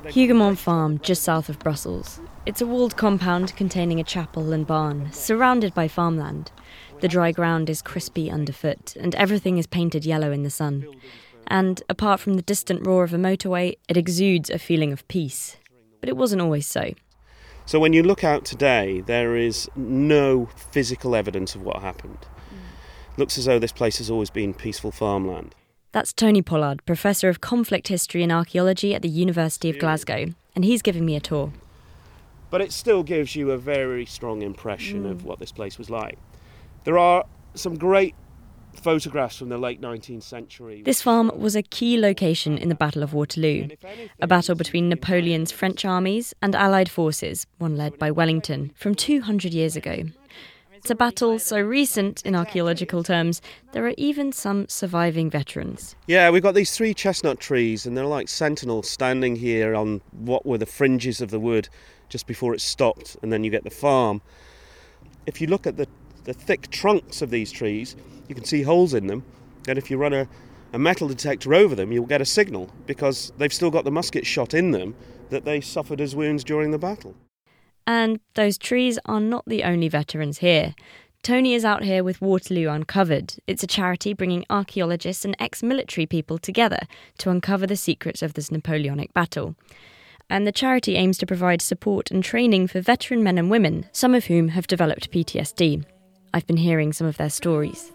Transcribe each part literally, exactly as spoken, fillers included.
Hougoumont Farm, just south of Brussels. It's a walled compound containing a chapel and barn, surrounded by farmland. The dry ground is crispy underfoot, and everything is painted yellow in the sun. And, apart from the distant roar of a motorway, it exudes a feeling of peace. But it wasn't always so. So when you look out today, there is no physical evidence of what happened. Mm. Looks as though this place has always been peaceful farmland. That's Tony Pollard, Professor of Conflict History and Archaeology at the University of Glasgow, and he's giving me a tour. But it still gives you a very strong impression mm. of what this place was like. There are some great photographs from the late nineteenth century. This farm was a key location in the Battle of Waterloo, a battle between Napoleon's French armies and Allied forces, one led by Wellington, from two hundred years ago. It's a battle so recent, in archaeological terms, there are even some surviving veterans. Yeah, we've got these three chestnut trees, and they're like sentinels standing here on what were the fringes of the wood just before it stopped, and then you get the farm. If you look at the, the thick trunks of these trees, you can see holes in them, and if you run a, a metal detector over them, you'll get a signal, because they've still got the musket shot in them that they suffered as wounds during the battle. And those trees are not the only veterans here. Tony is out here with Waterloo Uncovered. It's a charity bringing archaeologists and ex-military people together to uncover the secrets of this Napoleonic battle. And the charity aims to provide support and training for veteran men and women, some of whom have developed P T S D. I've been hearing some of their stories.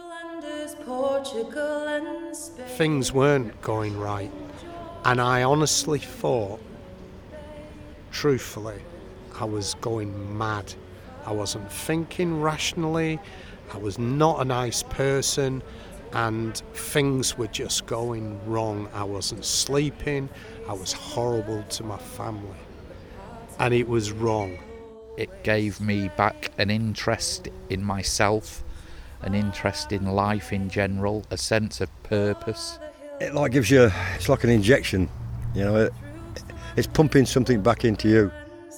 Things weren't going right, and I honestly thought, truthfully, I was going mad. I wasn't thinking rationally, I was not a nice person, and things were just going wrong. I wasn't sleeping, I was horrible to my family, and it was wrong. It gave me back an interest in myself, an interest in life in general, a sense of purpose. It like gives you, it's like an injection, you know, it, it's pumping something back into you.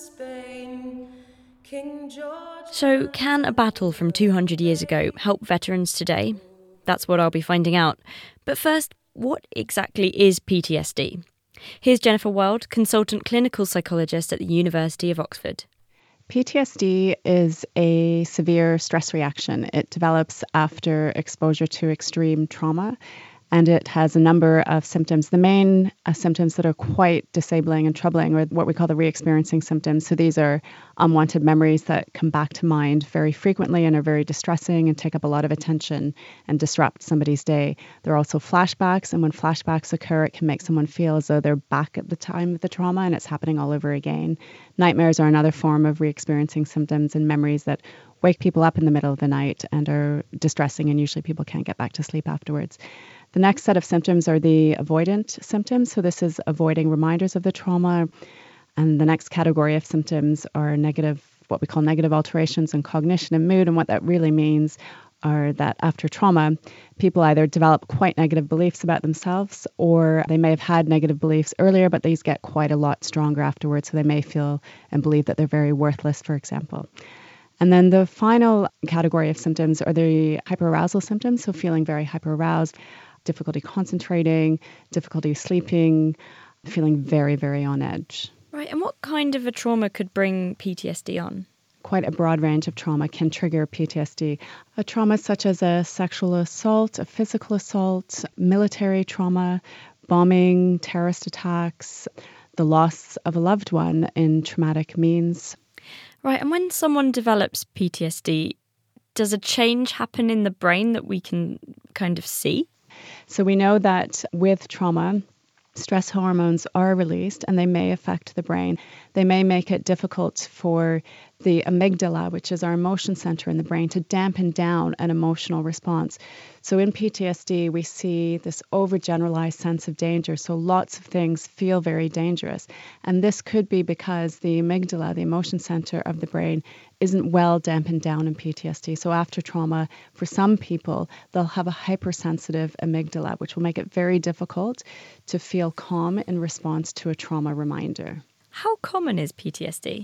So can a battle from two hundred years ago help veterans today? That's what I'll be finding out. But first, what exactly is P T S D? Here's Jennifer Wild, consultant clinical psychologist at the University of Oxford. P T S D is a severe stress reaction. It develops after exposure to extreme trauma, and it has a number of symptoms. The main uh, symptoms that are quite disabling and troubling are what we call the re-experiencing symptoms. So these are unwanted memories that come back to mind very frequently and are very distressing and take up a lot of attention and disrupt somebody's day. There are also flashbacks, and when flashbacks occur, it can make someone feel as though they're back at the time of the trauma and it's happening all over again. Nightmares are another form of re-experiencing symptoms and memories that wake people up in the middle of the night and are distressing, and usually people can't get back to sleep afterwards. The next set of symptoms are the avoidant symptoms. So this is avoiding reminders of the trauma. And the next category of symptoms are negative, what we call negative alterations in cognition and mood. And what that really means are that after trauma, people either develop quite negative beliefs about themselves, or they may have had negative beliefs earlier, but these get quite a lot stronger afterwards. So they may feel and believe that they're very worthless, for example. And then the final category of symptoms are the hyperarousal symptoms. So feeling very hyperaroused, difficulty concentrating, difficulty sleeping, feeling very, very on edge. Right, and what kind of a trauma could bring P T S D on? Quite a broad range of trauma can trigger P T S D. A trauma such as a sexual assault, a physical assault, military trauma, bombing, terrorist attacks, the loss of a loved one in traumatic means. Right, and when someone develops P T S D, does a change happen in the brain that we can kind of see? So we know that with trauma, stress hormones are released and they may affect the brain. They may make it difficult for the amygdala, which is our emotion center in the brain, to dampen down an emotional response. So in P T S D, we see this overgeneralized sense of danger. So lots of things feel very dangerous. And this could be because the amygdala, the emotion center of the brain, isn't well dampened down in P T S D. So after trauma, for some people, they'll have a hypersensitive amygdala, which will make it very difficult to feel calm in response to a trauma reminder. How common is P T S D?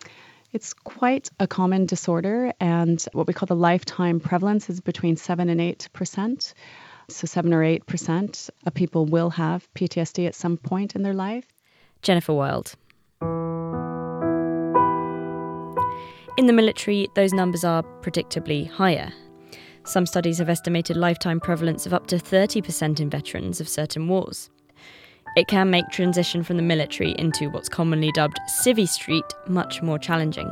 It's quite a common disorder, and what we call the lifetime prevalence is between seven and eight percent. So seven or eight percent of people will have P T S D at some point in their life. Jennifer Wild. In the military, those numbers are predictably higher. Some studies have estimated lifetime prevalence of up to thirty percent in veterans of certain wars. It can make transition from the military into what's commonly dubbed Civvy Street much more challenging.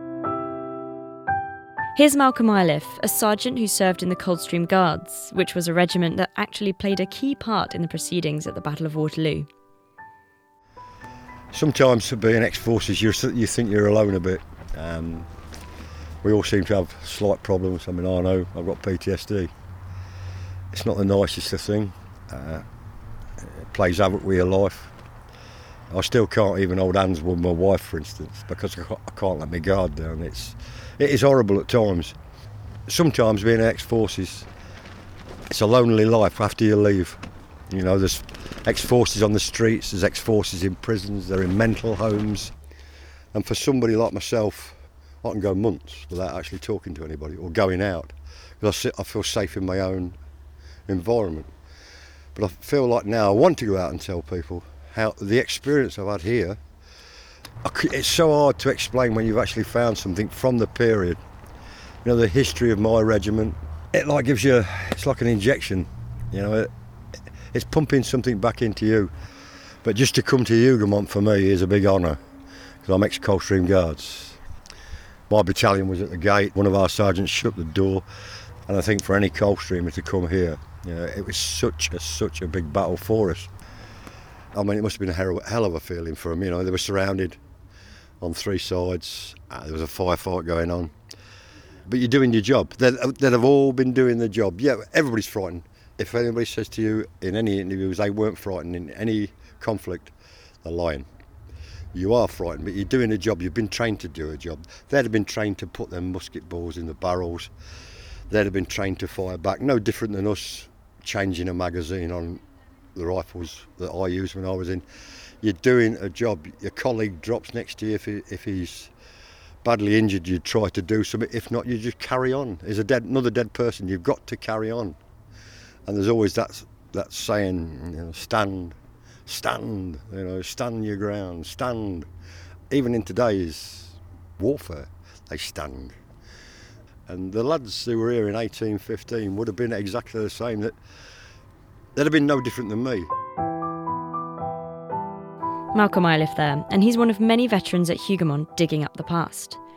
Here's Malcolm Iliff, a sergeant who served in the Coldstream Guards, which was a regiment that actually played a key part in the proceedings at the Battle of Waterloo. Sometimes being ex-forces, you you think you're alone a bit. Um, we all seem to have slight problems. I mean, I know I've got P T S D. It's not the nicest of things. Uh, it plays havoc with your life. I still can't even hold hands with my wife, for instance, because I can't, I can't let my guard down. It's it is horrible at times. Sometimes being ex-forces, it's a lonely life after you leave. You know, there's ex-forces on the streets, there's ex-forces in prisons, they're in mental homes. And for somebody like myself, I can go months without actually talking to anybody or going out, because I feel safe in my own environment. But I feel like now I want to go out and tell people how the experience I've had here. It's so hard to explain when you've actually found something from the period. You know, the history of my regiment. It like gives you, it's like an injection. You know, it, it's pumping something back into you. But just to come to Hougoumont for me is a big honour, because I'm ex-Coldstream Guards. My battalion was at the gate. One of our sergeants shut the door, and I think for any Coldstreamer to come here, you know, it was such a such a big battle for us. I mean, it must have been a hell, hell of a feeling for them. You know, they were surrounded on three sides. Uh, there was a firefight going on. But you're doing your job. They'd, they'd have all been doing their job. Yeah, everybody's frightened. If anybody says to you in any interviews they weren't frightened in any conflict, they're lying. You are frightened, but you're doing a job. You've been trained to do a job. They'd have been trained to put their musket balls in the barrels. They'd have been trained to fire back. No different than us changing a magazine on the rifles that I used when I was in. You're doing a job. Your colleague drops next to you. If, he, if he's badly injured, you try to do something. If not, you just carry on. There's a dead, another dead person. You've got to carry on. And there's always that that saying, you know, stand, stand. You know, stand your ground, stand. Even in today's warfare, they stand. And the lads who were here in eighteen fifteen would have been exactly the same. That they'd have been no different than me. Malcolm Iliff there, and he's one of many veterans at Hougoumont digging up the past.